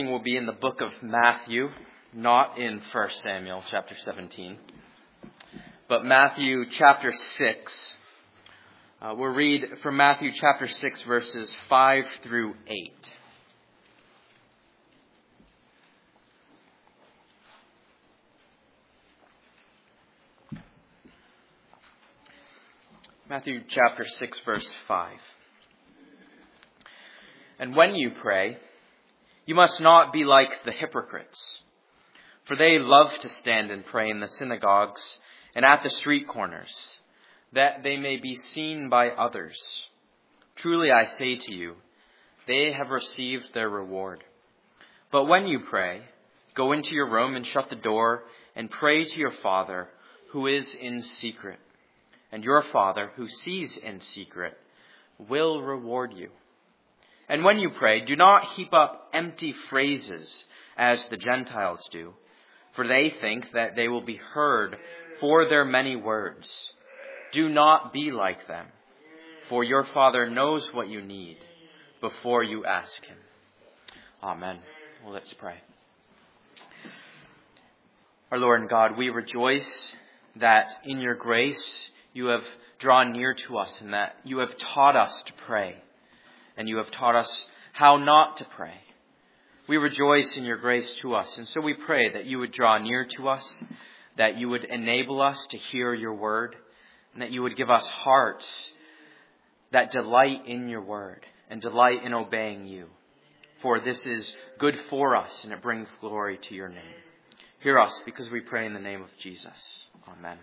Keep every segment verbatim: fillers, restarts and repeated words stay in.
Will be in the book of Matthew, not in First Samuel chapter seventeen, but Matthew chapter six. Uh, we'll read from Matthew chapter six, verses five through eight. Matthew chapter six, verse five. And when you pray, you must not be like the hypocrites, for they love to stand and pray in the synagogues and at the street corners, that they may be seen by others. Truly I say to you, they have received their reward. But when you pray, go into your room and shut the door and pray to your Father who is in secret. And your Father who sees in secret will reward you. And when you pray, do not heap up empty phrases as the Gentiles do, for they think that they will be heard for their many words. Do not be like them, for your Father knows what you need before you ask Him. Amen. Well, let's pray. Our Lord and God, we rejoice that in your grace you have drawn near to us and that you have taught us to pray. And you have taught us how not to pray. We rejoice in your grace to us. And so we pray that you would draw near to us, that you would enable us to hear your word, and that you would give us hearts that delight in your word and delight in obeying you. For this is good for us and it brings glory to your name. Hear us because we pray in the name of Jesus. Amen.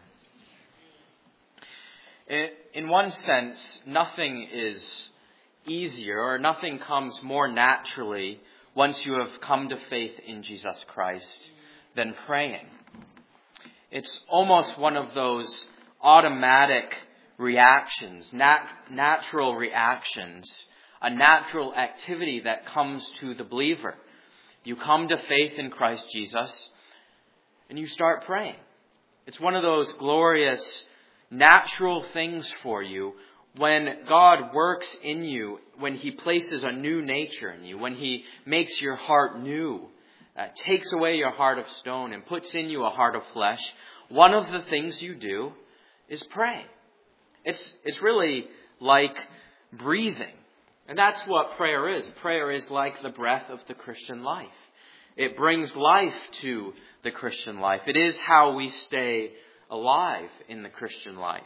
In one sense, nothing is easier, or nothing comes more naturally once you have come to faith in Jesus Christ than praying. It's almost one of those automatic reactions, nat- natural reactions, a natural activity that comes to the believer. You come to faith in Christ Jesus and you start praying. It's one of those glorious natural things for you when God works in you, when He places a new nature in you, when He makes your heart new, uh, takes away your heart of stone and puts in you a heart of flesh, one of the things you do is pray. It's, it's really like breathing. And that's what prayer is. Prayer is like the breath of the Christian life. It brings life to the Christian life. It is how we stay alive in the Christian life.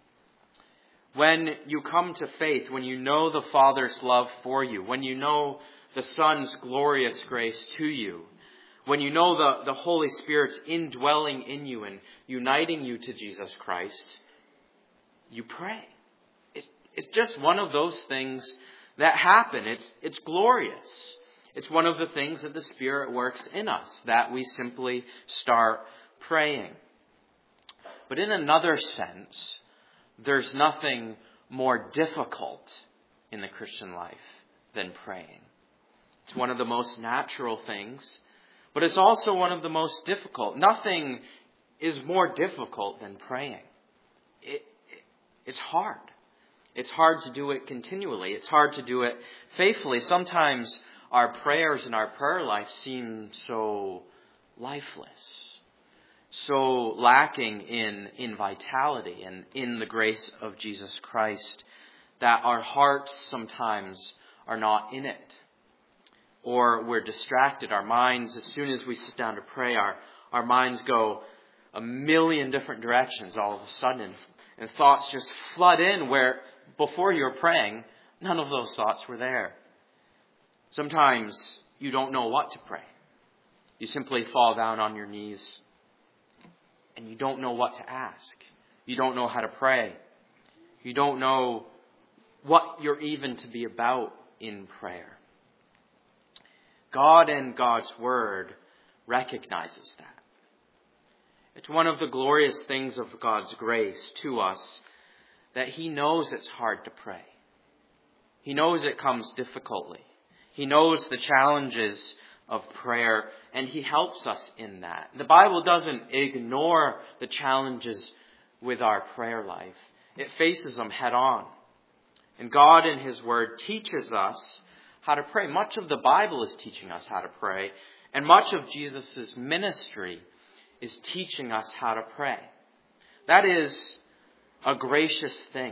When you come to faith, when you know the Father's love for you, when you know the Son's glorious grace to you, when you know the, the Holy Spirit's indwelling in you and uniting you to Jesus Christ, you pray. It's, it's just one of those things that happen. It's, it's glorious. It's one of the things that the Spirit works in us, that we simply start praying. But in another sense, there's nothing more difficult in the Christian life than praying. It's one of the most natural things, but it's also one of the most difficult. Nothing is more difficult than praying. It, it, it's hard. It's hard to do it continually. It's hard to do it faithfully. Sometimes our prayers and our prayer life seem so lifeless, so lacking in, in vitality and in the grace of Jesus Christ, that our hearts sometimes are not in it. Or we're distracted. Our minds, as soon as we sit down to pray, our, our minds go a million different directions all of a sudden. And thoughts just flood in where before you're praying, none of those thoughts were there. Sometimes you don't know what to pray. You simply fall down on your knees and you don't know what to ask. You don't know how to pray. You don't know what you're even to be about in prayer. God and God's Word recognizes that. It's one of the glorious things of God's grace to us that He knows it's hard to pray. He knows it comes difficultly. He knows the challenges of prayer, and He helps us in that. The Bible doesn't ignore the challenges with our prayer life. It faces them head on. And God in His Word teaches us how to pray. Much of the Bible is teaching us how to pray. And much of Jesus' ministry is teaching us how to pray. That is a gracious thing.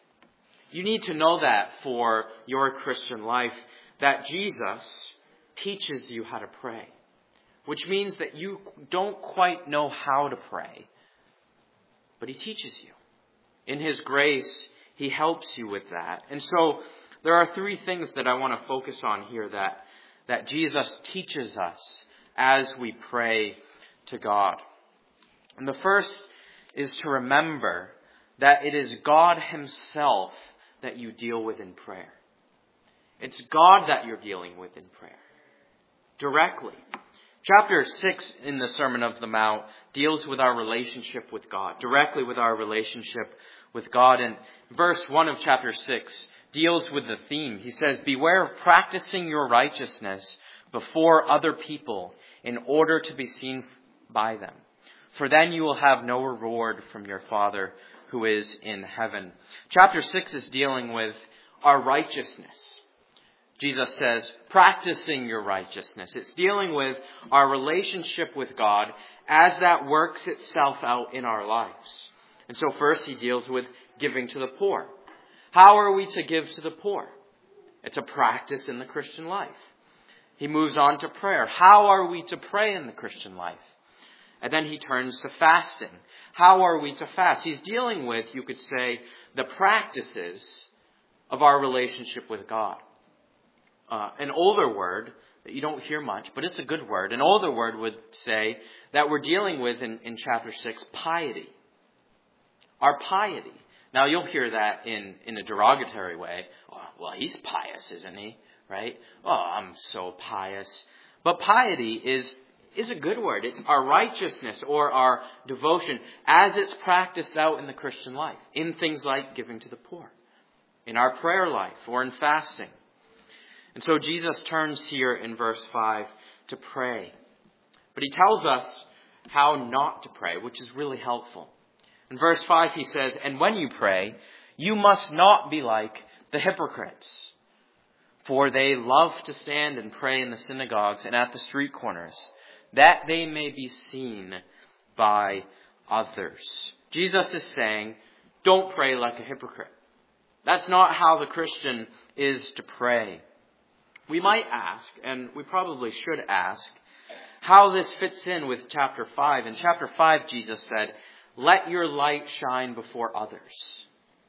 You need to know that for your Christian life, that Jesus teaches you how to pray. Which means that you don't quite know how to pray, but he teaches you. In his grace, he helps you with that. And so there are three things that I want to focus on here that, that Jesus teaches us as we pray to God. And the first is to remember that it is God himself that you deal with in prayer. It's God that you're dealing with in prayer. Directly. Chapter six in the Sermon on the Mount deals with our relationship with God. Directly with our relationship with God. And verse one of chapter six deals with the theme. He says, "Beware of practicing your righteousness before other people in order to be seen by them. For then you will have no reward from your Father who is in heaven." Chapter six is dealing with our righteousness. Jesus says, practicing your righteousness. It's dealing with our relationship with God as that works itself out in our lives. And so first he deals with giving to the poor. How are we to give to the poor? It's a practice in the Christian life. He moves on to prayer. How are we to pray in the Christian life? And then he turns to fasting. How are we to fast? He's dealing with, you could say, the practices of our relationship with God. Uh, an older word that you don't hear much, but it's a good word. An older word would say that we're dealing with in, in chapter six, piety. Our piety. Now you'll hear that in, in a derogatory way. Oh, well, he's pious, isn't he? Right? Oh, I'm so pious. But piety is, is a good word. It's our righteousness or our devotion as it's practiced out in the Christian life. In things like giving to the poor. In our prayer life or in fasting. And so Jesus turns here in verse five to pray. But he tells us how not to pray, which is really helpful. In verse five he says, "And when you pray, you must not be like the hypocrites. For they love to stand and pray in the synagogues and at the street corners, that they may be seen by others." Jesus is saying, don't pray like a hypocrite. That's not how the Christian is to pray. We might ask, and we probably should ask, how this fits in with chapter five. In chapter five, Jesus said, "Let your light shine before others."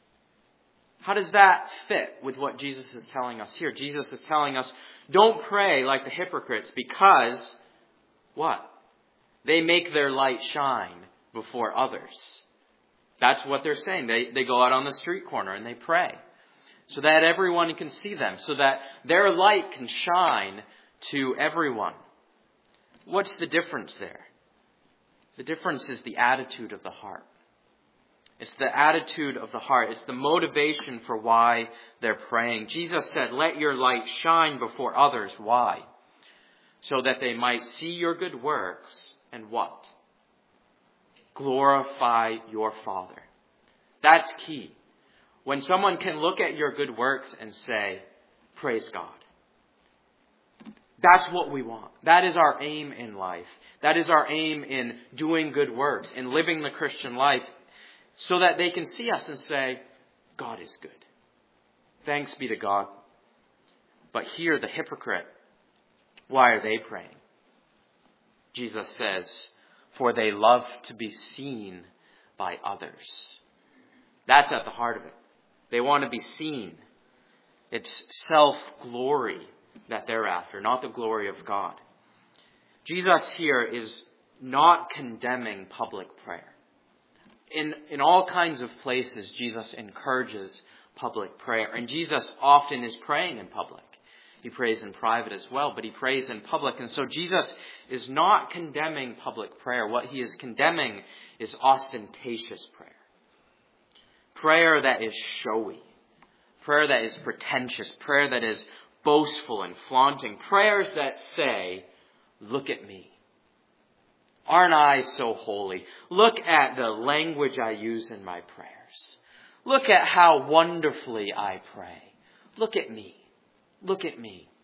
How does that fit with what Jesus is telling us here? Jesus is telling us, don't pray like the hypocrites because, what? They make their light shine before others. That's what they're saying. They, they go out on the street corner and they pray. So that everyone can see them. So that their light can shine to everyone. What's the difference there? The difference is the attitude of the heart. It's the attitude of the heart. It's the motivation for why they're praying. Jesus said, let your light shine before others. Why? So that they might see your good works and what? Glorify your Father. That's key. When someone can look at your good works and say, praise God. That's what we want. That is our aim in life. That is our aim in doing good works, in living the Christian life, so that they can see us and say, God is good. Thanks be to God. But here, the hypocrite, why are they praying? Jesus says, for they love to be seen by others. That's at the heart of it. They want to be seen. It's self-glory that they're after, not the glory of God. Jesus here is not condemning public prayer. In, in all kinds of places, Jesus encourages public prayer. And Jesus often is praying in public. He prays in private as well, but he prays in public. And so Jesus is not condemning public prayer. What he is condemning is ostentatious prayer. Prayer that is showy. Prayer that is pretentious. Prayer that is boastful and flaunting. Prayers that say, look at me. Aren't I so holy? Look at the language I use in my prayers. Look at how wonderfully I pray. Look at me. Look at me.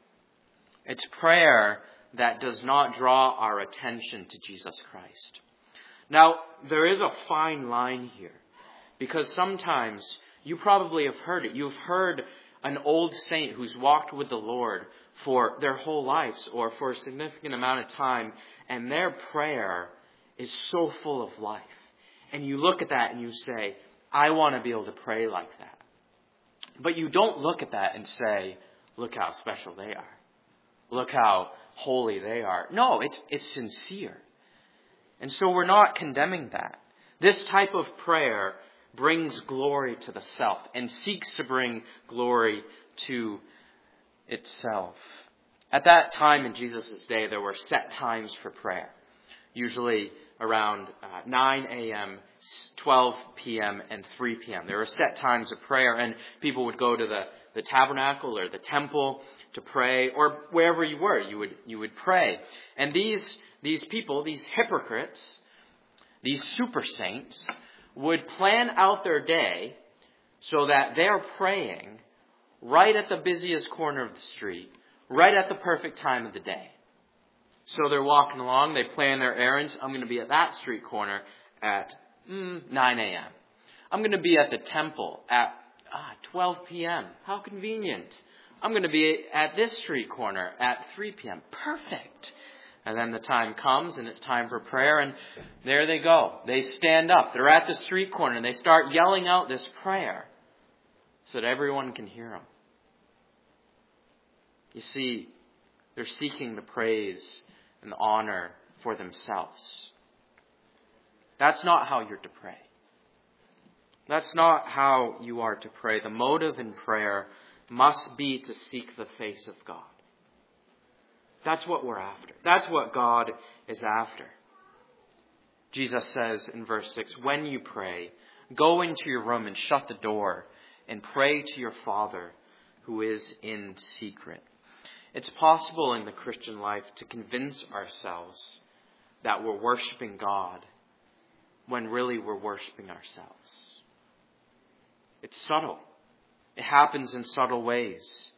It's prayer that does not draw our attention to Jesus Christ. Now, there is a fine line here, because sometimes you probably have heard it. You've heard an old saint who's walked with the Lord for their whole lives or for a significant amount of time, and their prayer is so full of life. And you look at that and you say, I want to be able to pray like that. But you don't look at that and say, look how special they are. Look how holy they are. No, it's it's sincere. And so we're not condemning that. This type of prayer brings glory to the self and seeks to bring glory to itself. At that time in Jesus' day, there were set times for prayer. Usually around uh, nine a.m., twelve p.m., and three p.m. There were set times of prayer, and people would go to the, the tabernacle or the temple to pray, or wherever you were, you would you would pray. And these these people, these hypocrites, these super saints, would plan out their day so that they're praying right at the busiest corner of the street, right at the perfect time of the day. So they're walking along, they plan their errands. I'm going to be at that street corner at mm, nine a.m. I'm going to be at the temple at ah, twelve p.m. How convenient. I'm going to be at this street corner at three p.m. Perfect. And then the time comes and it's time for prayer, and there they go. They stand up. They're at the street corner and they start yelling out this prayer so that everyone can hear them. You see, they're seeking the praise and the honor for themselves. That's not how you're to pray. That's not how you are to pray. The motive in prayer must be to seek the face of God. That's what we're after. That's what God is after. Jesus says in verse six, when you pray, go into your room and shut the door and pray to your Father who is in secret. It's possible in the Christian life to convince ourselves that we're worshiping God when really we're worshiping ourselves. It's subtle. It happens in subtle ways.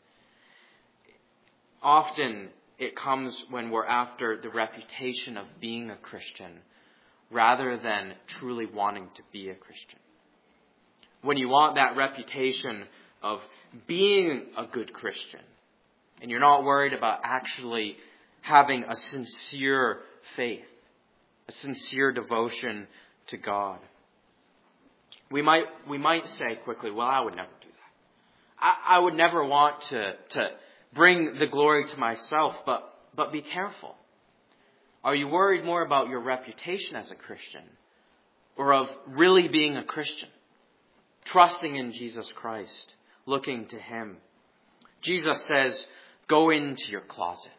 Often it comes when we're after the reputation of being a Christian rather than truly wanting to be a Christian. When you want that reputation of being a good Christian, and you're not worried about actually having a sincere faith, a sincere devotion to God. We might we might say quickly, well, I would never do that. I, I would never want to, to bring the glory to myself, but, but be careful. Are you worried more about your reputation as a Christian or of really being a Christian? Trusting in Jesus Christ, looking to Him. Jesus says, go into your closet.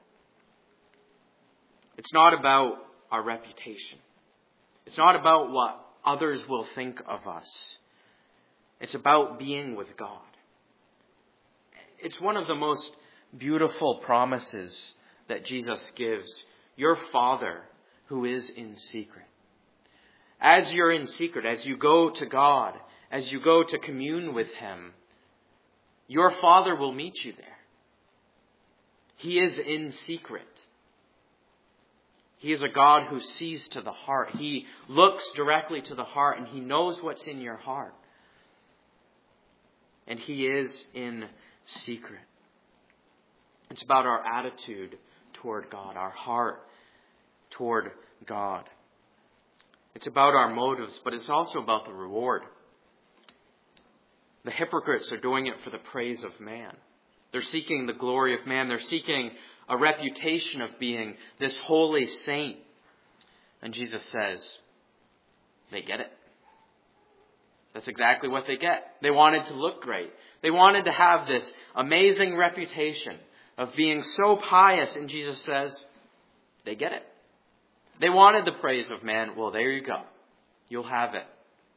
It's not about our reputation. It's not about what others will think of us. It's about being with God. It's one of the most beautiful promises that Jesus gives. Your Father who is in secret. As you're in secret, as you go to God, as you go to commune with Him, your Father will meet you there. He is in secret. He is a God who sees to the heart. He looks directly to the heart and He knows what's in your heart. And He is in secret. It's about our attitude toward God, our heart toward God. It's about our motives, but it's also about the reward. The hypocrites are doing it for the praise of man. They're seeking the glory of man. They're seeking a reputation of being this holy saint. And Jesus says, they get it. That's exactly what they get. They wanted to look great. They wanted to have this amazing reputation of being so pious. And Jesus says, they get it. They wanted the praise of man. Well, there you go. You'll have it.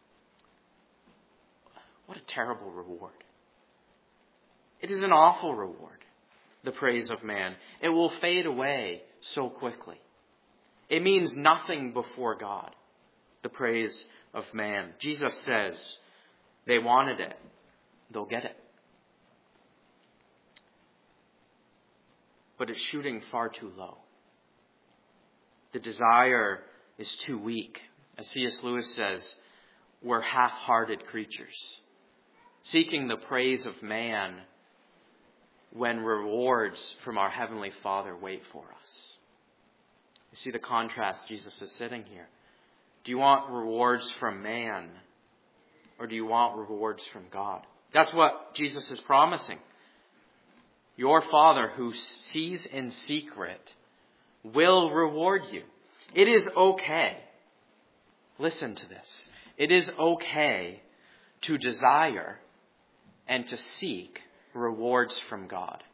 What a terrible reward. It is an awful reward, the praise of man. It will fade away so quickly. It means nothing before God, the praise of man. Jesus says they wanted it. They'll get it. but it's shooting far too low. The desire is too weak. As C S Lewis says, we're half-hearted creatures, seeking the praise of man when rewards from our Heavenly Father wait for us. You see the contrast Jesus is setting here. Do you want rewards from man, or do you want rewards from God? That's what Jesus is promising. Your Father who sees in secret will reward you. It is okay. Listen to this. It is okay to desire and to seek rewards from God.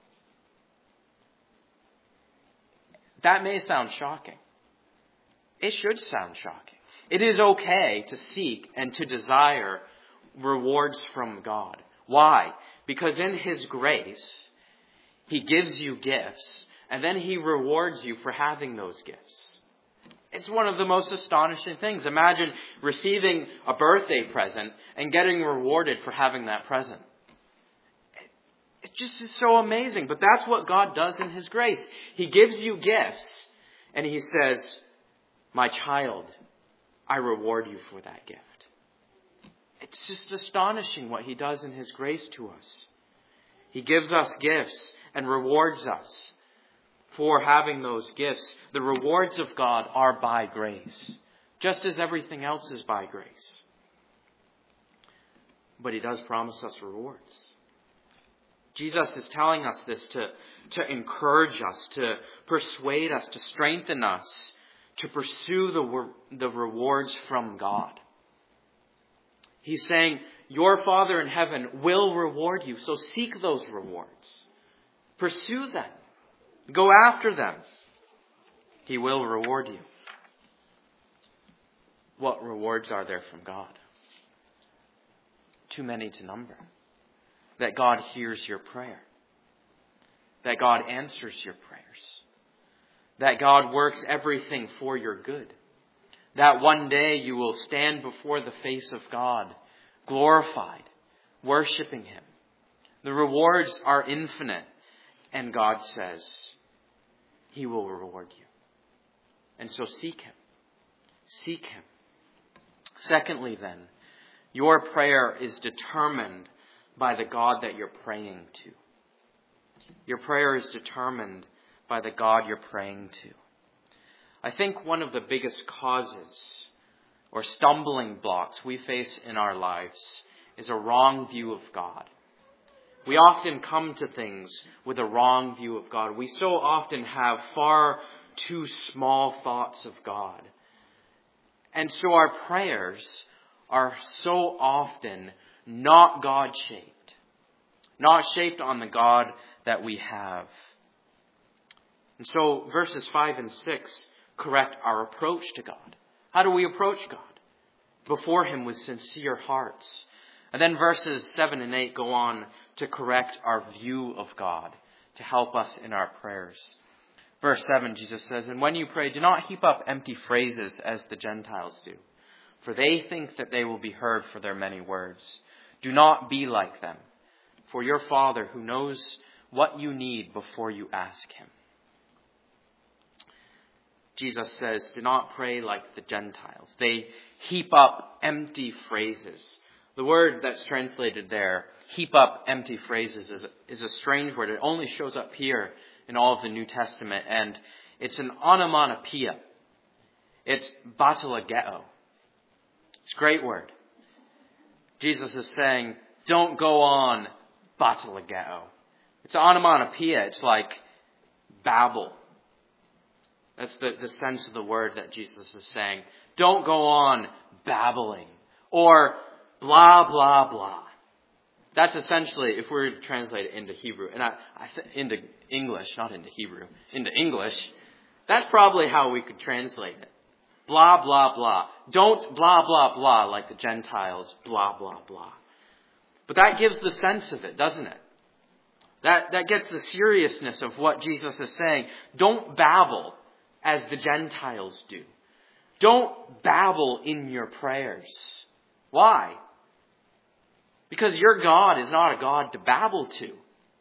That may sound shocking. It should sound shocking. It is okay to seek and to desire rewards from God. Why? Because in His grace, He gives you gifts, and then He rewards you for having those gifts. It's one of the most astonishing things. Imagine receiving a birthday present and getting rewarded for having that present. It just is so amazing. But that's what God does in His grace. He gives you gifts, and He says, my child, I reward you for that gift. It's just astonishing what He does in His grace to us. He gives us gifts and rewards us for having those gifts. The rewards of God are by grace, just as everything else is by grace. But He does promise us rewards. Jesus is telling us this to, to encourage us, to persuade us, to strengthen us, to pursue the, the rewards from God. He's saying, your Father in heaven will reward you, so seek those rewards. Pursue them. Go after them. He will reward you. What rewards are there from God? Too many to number. That God hears your prayer. That God answers your prayers. That God works everything for your good. That one day you will stand before the face of God, glorified, worshiping Him. The rewards are infinite, and God says He will reward you. And so seek Him. Seek Him. Secondly then, your prayer is determined by the God that you're praying to. Your prayer is determined by the God you're praying to. I think one of the biggest causes or stumbling blocks we face in our lives is a wrong view of God. We often come to things with a wrong view of God. We so often have far too small thoughts of God. And so our prayers are so often not God-shaped. Not shaped on the God that we have. And so verses five and six correct our approach to God. How do we approach God? Before Him with sincere hearts. And then verses seven and eight go on to correct our view of God, to help us in our prayers. Verse seven, Jesus says, and when you pray, do not heap up empty phrases as the Gentiles do, for they think that they will be heard for their many words. Do not be like them, for your Father who knows what you need before you ask Him. Jesus says, do not pray like the Gentiles. They heap up empty phrases. The word that's translated there, heap up empty phrases, is, is a strange word. It only shows up here in all of the New Testament, and it's an onomatopoeia. It's batalageo. It's a great word. Jesus is saying, don't go on batalageo. It's onomatopoeia. It's like babble. That's the, the sense of the word that Jesus is saying. Don't go on babbling or blah, blah, blah. That's essentially, if we were to translate it into Hebrew, and I, I th- into English, not into Hebrew, into English, that's probably how we could translate it. Blah, blah, blah. Don't blah, blah, blah like the Gentiles, blah, blah, blah. But that gives the sense of it, doesn't it? That, that gets the seriousness of what Jesus is saying. Don't babble as the Gentiles do. Don't babble in your prayers. Why? Because your God is not a God to babble to.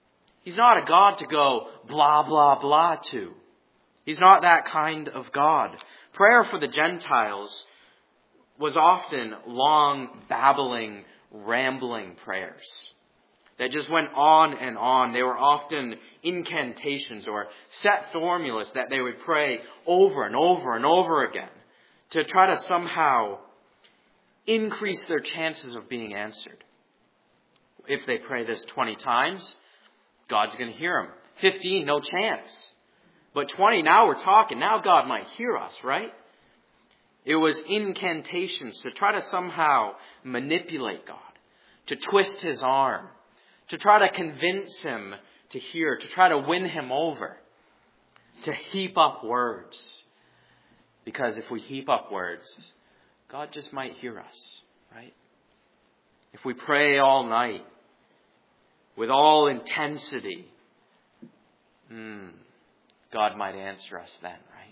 He's not a God to go blah, blah, blah to. He's not that kind of God. Prayer for the Gentiles was often long, babbling, rambling prayers that just went on and on. They were often incantations or set formulas that they would pray over and over and over again to try to somehow increase their chances of being answered. If they pray this twenty times, God's going to hear them. fifteen, no chance. But twenty, now we're talking. Now God might hear us, right? It was incantations to try to somehow manipulate God, to twist his arm, to try to convince him to hear, to try to win him over, to heap up words. Because if we heap up words, God just might hear us, right? If we pray all night with all intensity, hmm, God might answer us then, right?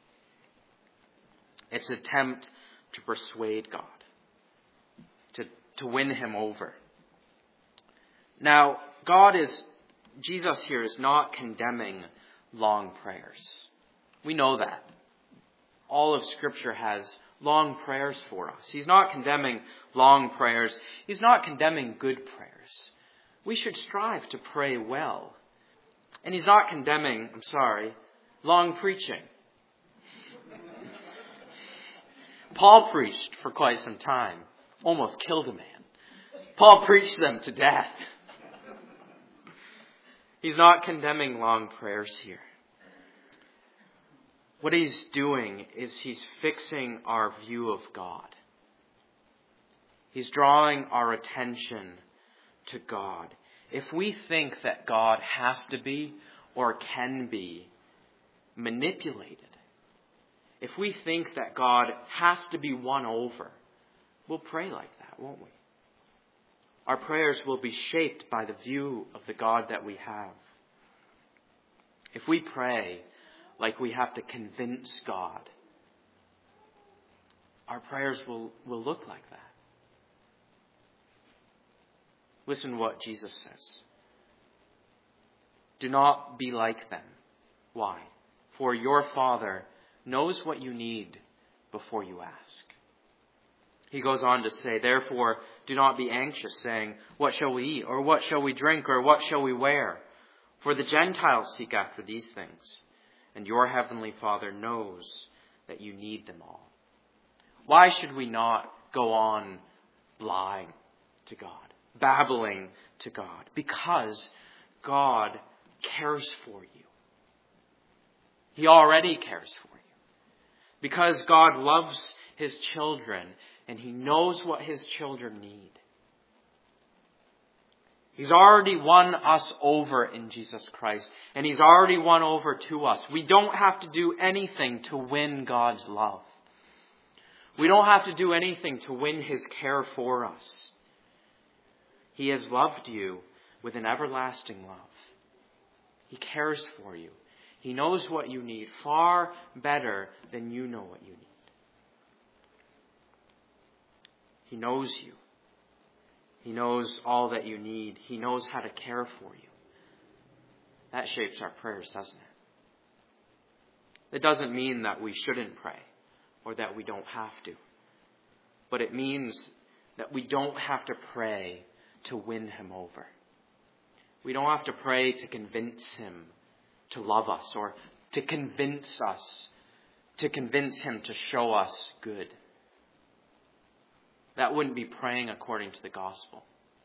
It's an attempt to persuade God, to, to win him over. Now, God is, Jesus here is not condemning long prayers. We know that. All of Scripture has long prayers for us. He's not condemning long prayers. He's not condemning good prayers. We should strive to pray well. And he's not condemning, I'm sorry, long preaching. Paul preached for quite some time. Almost killed a man. Paul preached them to death. He's not condemning long prayers here. What he's doing is he's fixing our view of God. He's drawing our attention to God. If we think that God has to be or can be manipulated, if we think that God has to be won over, we'll pray like that, won't we? Our prayers will be shaped by the view of the God that we have. If we pray like we have to convince God, our prayers will, will look like that. Listen what Jesus says. Do not be like them. Why? For your Father knows what you need before you ask. He goes on to say, therefore, do not be anxious, saying, what shall we eat? Or what shall we drink? Or what shall we wear? For the Gentiles seek after these things, and your heavenly Father knows that you need them all. Why should we not go on lying to God, babbling to God? Because God cares for you. He already cares for you. Because God loves his children, and he knows what his children need. He's already won us over in Jesus Christ, and he's already won over to us. We don't have to do anything to win God's love. We don't have to do anything to win his care for us. He has loved you with an everlasting love. He cares for you. He knows what you need far better than you know what you need. He knows you. He knows all that you need. He knows how to care for you. That shapes our prayers, doesn't it? It doesn't mean that we shouldn't pray or that we don't have to. But it means that we don't have to pray to win him over. We don't have to pray to convince him to love us or to convince us, to convince him to show us good. That wouldn't be praying according to the gospel.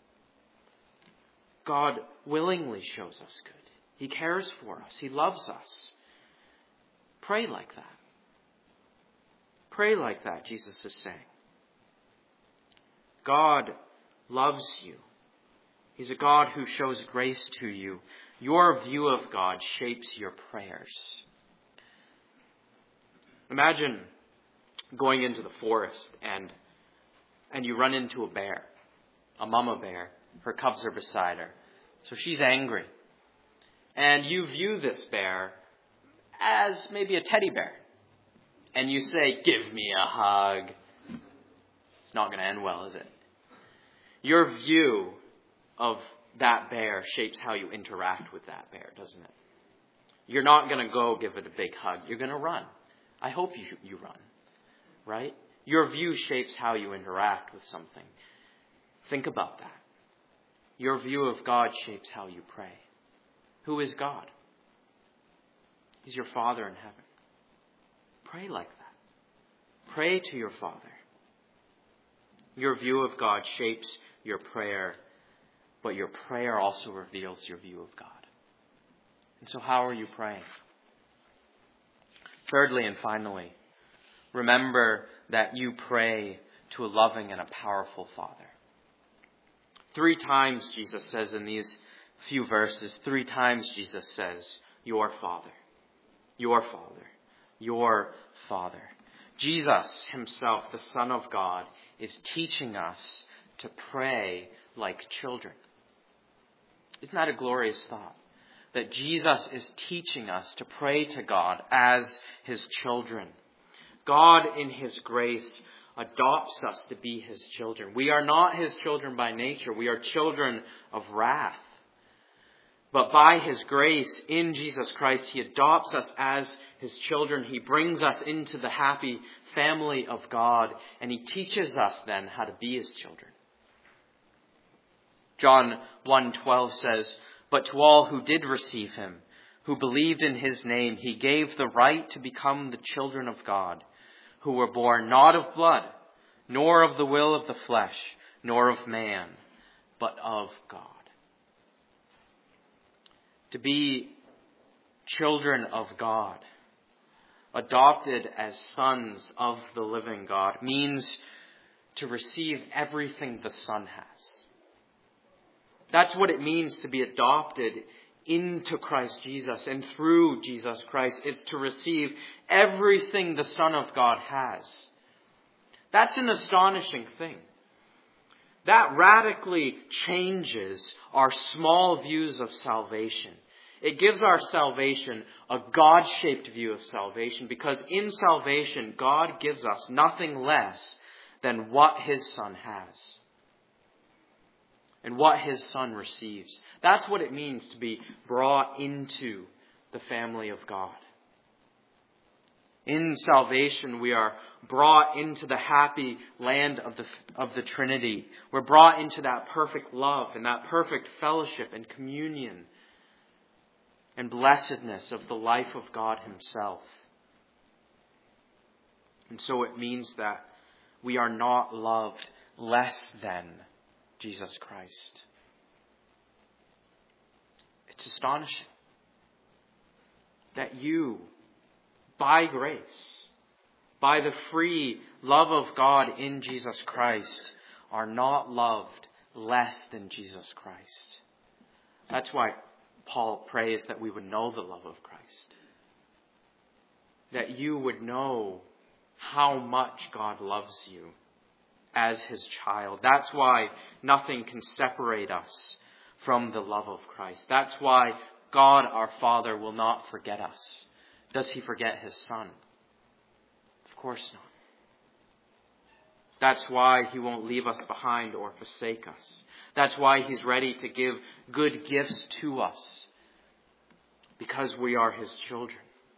God willingly shows us good. He cares for us. He loves us. Pray like that. Pray like that, Jesus is saying. God loves you. He's a God who shows grace to you. Your view of God shapes your prayers. Imagine going into the forest and and you run into a bear, a mama bear. Her cubs are beside her. So she's angry. And you view this bear as maybe a teddy bear. And you say, give me a hug. It's not going to end well, is it? Your view of that bear shapes how you interact with that bear, doesn't it? You're not going to go give it a big hug. You're going to run. I hope you, you run, right? Your view shapes how you interact with something. Think about that. Your view of God shapes how you pray. Who is God? He's your Father in heaven. Pray like that. Pray to your Father. Your view of God shapes your prayer, but your prayer also reveals your view of God. And so how are you praying? Thirdly and finally, remember that you pray to a loving and a powerful Father. Three times Jesus says in these few verses, three times Jesus says, your Father, your Father, your Father. Jesus himself, the Son of God, is teaching us to pray like children. Isn't that a glorious thought? That Jesus is teaching us to pray to God as his children. God in his grace adopts us to be his children. We are not his children by nature. We are children of wrath. But by his grace in Jesus Christ, he adopts us as his children. He brings us into the happy family of God. And he teaches us then how to be his children. John one twelve says, but to all who did receive him, who believed in his name, he gave the right to become the children of God, who were born not of blood, nor of the will of the flesh, nor of man, but of God. To be children of God, adopted as sons of the living God, means to receive everything the Son has. That's what it means to be adopted into Christ Jesus and through Jesus Christ. It's to receive everything the Son of God has. That's an astonishing thing. That radically changes our small views of salvation. It gives our salvation a God-shaped view of salvation, because in salvation, God gives us nothing less than what his Son has and what his Son receives. That's what it means to be brought into the family of God. In salvation, we are brought into the happy land of the, of the Trinity. We're brought into that perfect love and that perfect fellowship and communion and blessedness of the life of God himself. And so it means that we are not loved less than Jesus Christ. It's astonishing that you, by grace, by the free love of God in Jesus Christ, are not loved less than Jesus Christ. That's why Paul prays that we would know the love of Christ. That you would know how much God loves you as his child. That's why nothing can separate us from the love of Christ. That's why God our Father will not forget us. Does he forget his Son? Of course not. That's why he won't leave us behind or forsake us. That's why he's ready to give good gifts to us, because we are his children.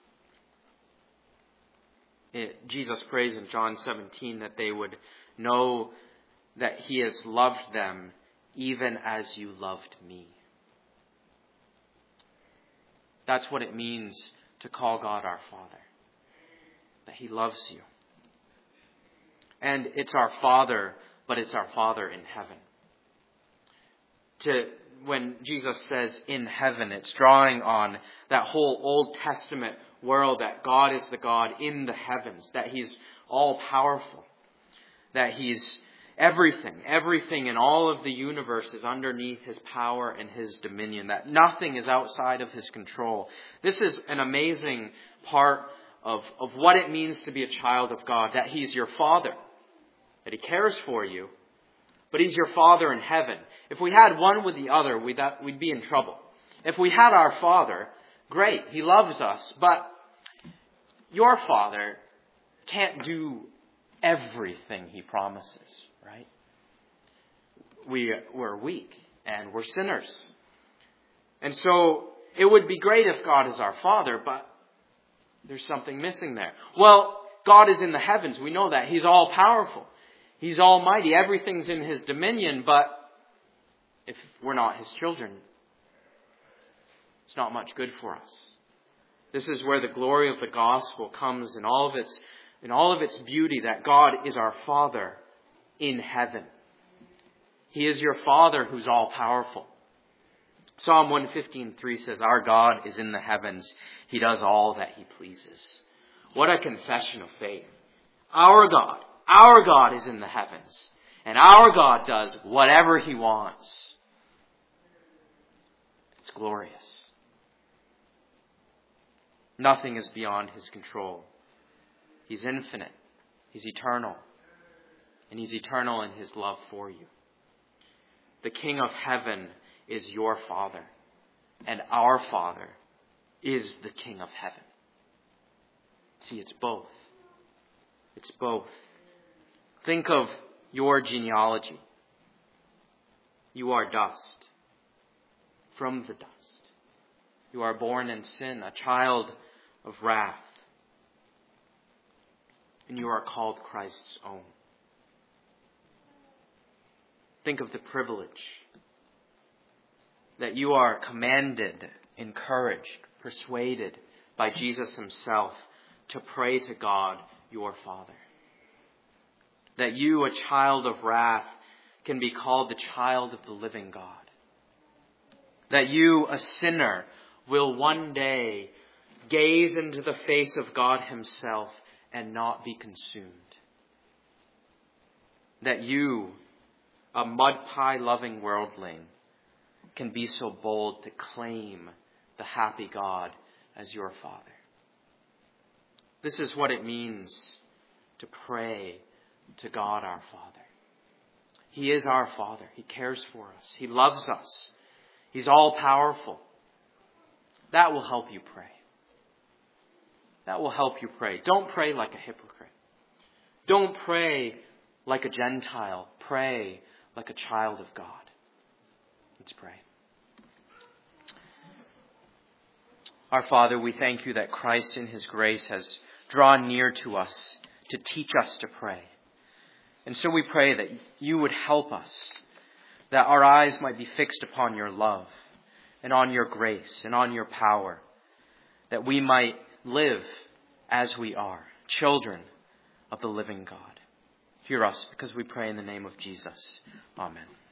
It, Jesus prays in John seventeen that they would know that he has loved them even as you loved me. That's what it means to call God our Father. That he loves you. And it's our Father, but it's our Father in heaven. To, when Jesus says in heaven, it's drawing on that whole Old Testament world, that God is the God in the heavens, that he's all powerful, that he's everything, everything in all of the universe is underneath his power and his dominion, that nothing is outside of his control. This is an amazing part of, of what it means to be a child of God, that he's your Father, that he cares for you, but he's your Father in heaven. If we had one with the other, we'd, we'd be in trouble. If we had our Father, great, he loves us, but your Father can't do everything he promises, right? We, we're weak. and we're sinners. And so it would be great if God is our Father, but there's something missing there. Well, God is in the heavens. We know that. He's all powerful. He's almighty. Everything's in His dominion, but if we're not His children, it's not much good for us. This is where the glory of the gospel comes in all of its, in all of its beauty, that God is our Father in heaven. He is your Father who's all powerful. Psalm one fifteen three says, our God is in the heavens. He does all that He pleases. What a confession of faith. Our God, our God is in the heavens. And our God does whatever He wants. It's glorious. Nothing is beyond His control. He's infinite. He's eternal. And He's eternal in His love for you. The King of heaven is your Father. And our Father is the King of heaven. See, it's both. It's both. Think of your genealogy. You are dust. From the dust. You are born in sin, a child of wrath. And you are called Christ's own. Think of the privilege that you are commanded, encouraged, persuaded by Jesus Himself to pray to God, your Father. That you, a child of wrath, can be called the child of the living God. That you, a sinner, will one day gaze into the face of God Himself and not be consumed. That you, a mud pie loving worldling, can be so bold to claim the happy God as your Father. This is what it means to pray to God our Father. He is our Father. He cares for us. He loves us. He's all powerful. That will help you pray. That will help you pray. Don't pray like a hypocrite. Don't pray like a Gentile. Pray like a child of God. Let's pray. Our Father, we thank You that Christ in His grace has drawn near to us to teach us to pray. And so we pray that You would help us, that our eyes might be fixed upon Your love and on Your grace and on Your power, that we might live as we are, children of the living God. Hear us, because we pray in the name of Jesus. Amen.